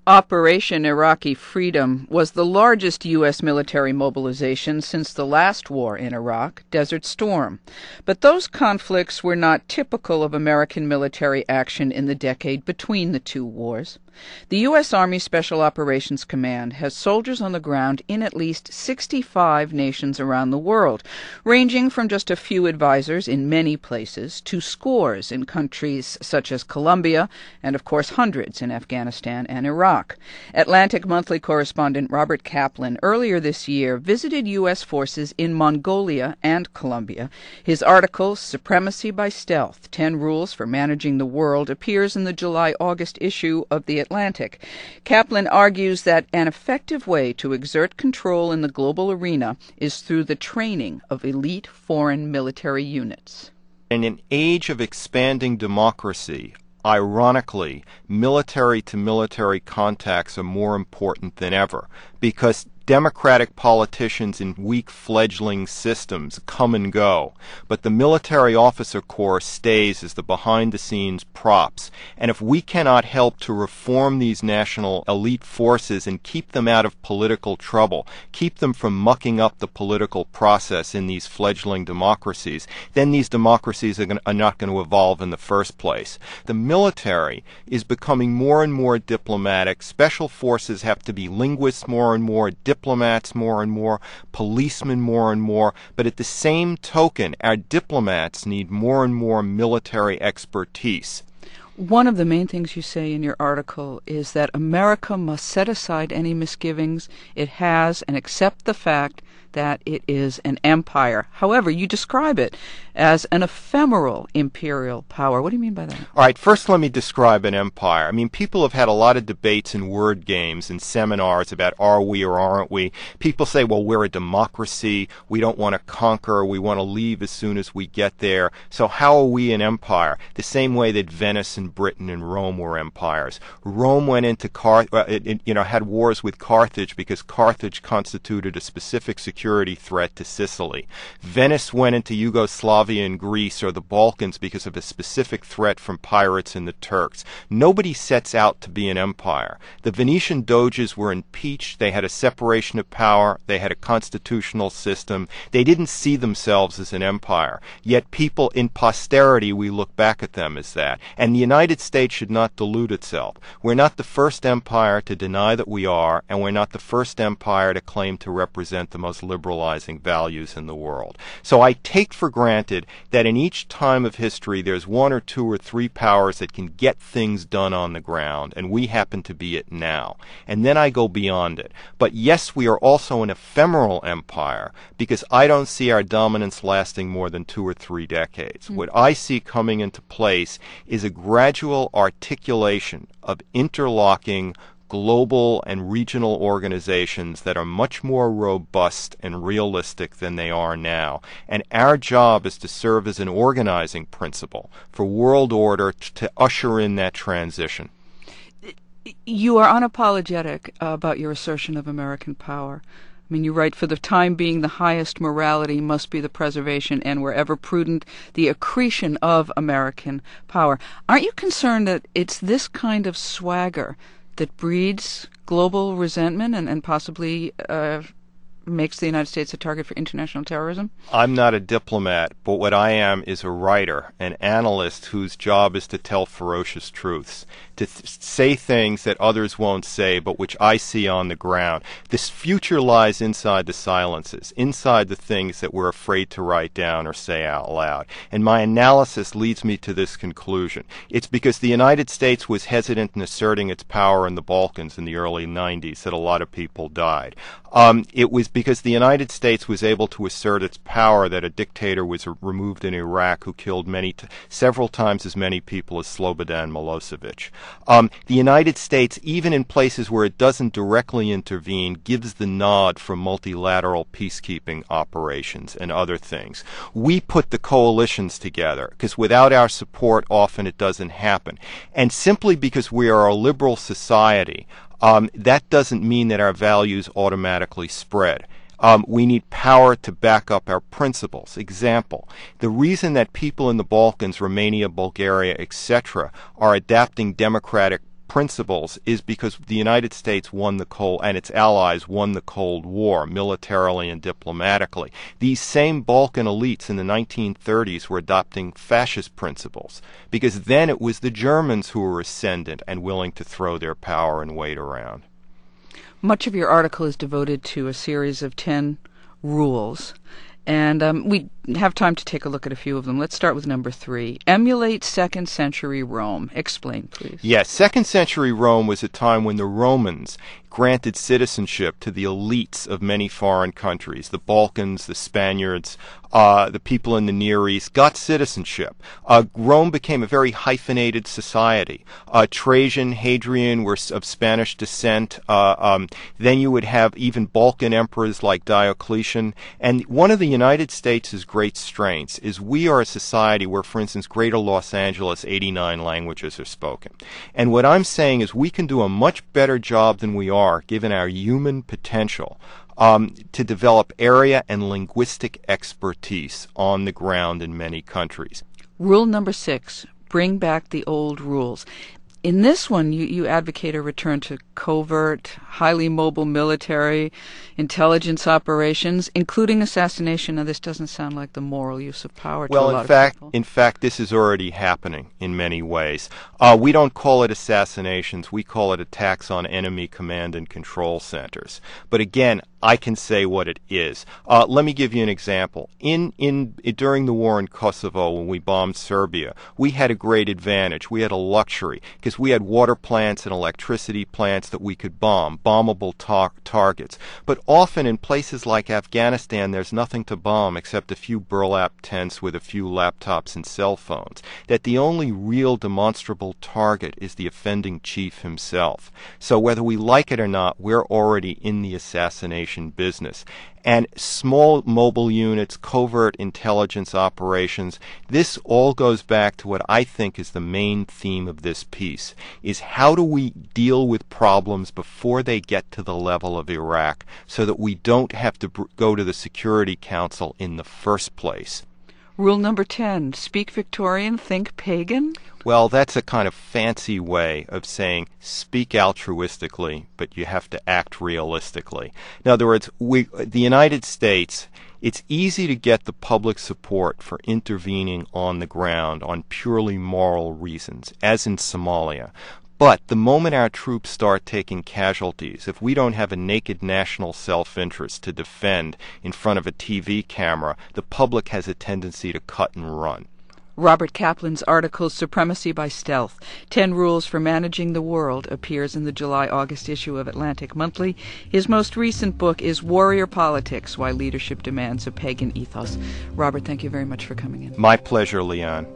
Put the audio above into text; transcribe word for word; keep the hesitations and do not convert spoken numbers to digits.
Operation Iraqi Freedom was the largest U S military mobilization since the last war in Iraq, Desert Storm. But those conflicts were not typical of American military action in the decade between the two wars. The U S Army Special Operations Command has soldiers on the ground in at least sixty-five nations around the world, ranging from just a few advisors in many places to scores in countries such as Colombia and, of course, hundreds in Afghanistan and Iraq. Atlantic Monthly correspondent Robert Kaplan earlier this year visited U S forces in Mongolia and Colombia. His article, Supremacy by Stealth, ten Rules for Managing the World, appears in the July-August issue of the Atlantic. Kaplan argues that an effective way to exert control in the global arena is through the training of elite foreign military units. In an age of expanding democracy, ironically, military-to-military contacts are more important than ever because democratic politicians in weak fledgling systems come and go, but the military officer corps stays as the behind-the-scenes props. And if we cannot help to reform these national elite forces and keep them out of political trouble, keep them from mucking up the political process in these fledgling democracies, then these democracies are, gonna, are not going to evolve in the first place. The military is becoming more and more diplomatic. Special forces have to be linguists more and more, diplomats more and more, policemen more and more, but at the same token, our diplomats need more and more military expertise. One of the main things you say in your article is that America must set aside any misgivings it has and accept the fact that it is an empire. However, you describe it as an ephemeral imperial power. What do you mean by that? All right, first let me describe an empire. I mean, people have had a lot of debates and word games and seminars about are we or aren't we. People say, well, we're a democracy. We don't want to conquer. We want to leave as soon as we get there. So how are we an empire? The same way that Venice and Britain and Rome were empires. Rome went into Car- uh, it, it, you know, had wars with Carthage because Carthage constituted a specific security threat to Sicily. Venice went into Yugoslavia and Greece or the Balkans because of a specific threat from pirates and the Turks. Nobody sets out to be an empire. The Venetian doges were impeached. They had a separation of power. They had a constitutional system. They didn't see themselves as an empire. Yet people in posterity, we look back at them as that. And the United States should not delude itself. We're not the first empire to deny that we are, and we're not the first empire to claim to represent the most liberalizing values in the world. So I take for granted that in each time of history there's one or two or three powers that can get things done on the ground, and we happen to be it now. And then I go beyond it. But yes, we are also an ephemeral empire because I don't see our dominance lasting more than two or three decades. Mm-hmm. What I see coming into place is a gradual articulation of interlocking global and regional organizations that are much more robust and realistic than they are now. And our job is to serve as an organizing principle for world order t- to usher in that transition. You are unapologetic about your assertion of American power. I mean, you write, for the time being, the highest morality must be the preservation and, wherever prudent, the accretion of American power. Aren't you concerned that it's this kind of swagger that breeds global resentment and, and possibly uh, makes the United States a target for international terrorism? I'm not a diplomat, but what I am is a writer, an analyst whose job is to tell ferocious truths, to th- say things that others won't say, but which I see on the ground. This future lies inside the silences, inside the things that we're afraid to write down or say out loud. And my analysis leads me to this conclusion. It's because the United States was hesitant in asserting its power in the Balkans in the early nineties that a lot of people died. Um, it was because the United States was able to assert its power that a dictator was removed in Iraq who killed many, t- several times as many people as Slobodan Milosevic. Um, the United States, even in places where it doesn't directly intervene, gives the nod for multilateral peacekeeping operations and other things. We put the coalitions together because without our support, often it doesn't happen. And simply because we are a liberal society, Um, that doesn't mean that our values automatically spread. Um, we need power to back up our principles. Example, the reason that people in the Balkans, Romania, Bulgaria, et cetera, are adapting democratic principles is because the United States won the Cold, and its allies won the Cold War militarily and diplomatically. These same Balkan elites in the nineteen thirties were adopting fascist principles because then it was the Germans who were ascendant and willing to throw their power and weight around. Much of your article is devoted to a series of ten rules. And um, we have time to take a look at a few of them. Let's start with number three. Emulate second century Rome. Explain, please. Yes, second century Rome was a time when the Romans granted citizenship to the elites of many foreign countries. The Balkans, the Spaniards, uh, the people in the Near East got citizenship. Uh, Rome became a very hyphenated society. Uh, Trajan, Hadrian were of Spanish descent. Uh, um, then you would have even Balkan emperors like Diocletian. And one of the United States' great strengths is we are a society where, for instance, Greater Los Angeles, eighty-nine languages are spoken. And what I'm saying is we can do a much better job than we are, given our human potential, um, to develop area and linguistic expertise on the ground in many countries. Rule number six, bring back the old rules. In this one, you, you advocate a return to covert, highly mobile military intelligence operations, including assassination. Now, this doesn't sound like the moral use of power to well, a lot in fact, of people. in fact, this is already happening in many ways. Uh, we don't call it assassinations. We call it attacks on enemy command and control centers. But again, I can say what it is. Uh, let me give you an example. In, in, during the war in Kosovo, when we bombed Serbia, we had a great advantage. We had a luxury because we had water plants and electricity plants that we could bomb, bombable tar- targets. But often in places like Afghanistan, there's nothing to bomb except a few burlap tents with a few laptops and cell phones. That the only real demonstrable target is the offending chief himself. So whether we like it or not, we're already in the assassination business. And small mobile units, covert intelligence operations, this all goes back to what I think is the main theme of this piece, is how do we deal with problems before they get to the level of Iraq so that we don't have to br- go to the Security Council in the first place. Rule number ten, speak Victorian, think pagan? Well, that's a kind of fancy way of saying speak altruistically, but you have to act realistically. In other words, we, the United States, it's easy to get the public support for intervening on the ground on purely moral reasons, as in Somalia. But the moment our troops start taking casualties, if we don't have a naked national self-interest to defend in front of a T V camera, the public has a tendency to cut and run. Robert Kaplan's article, Supremacy by Stealth, Ten Rules for Managing the World, appears in the July-August issue of Atlantic Monthly. His most recent book is Warrior Politics, Why Leadership Demands a Pagan Ethos. Robert, thank you very much for coming in. My pleasure, Leon.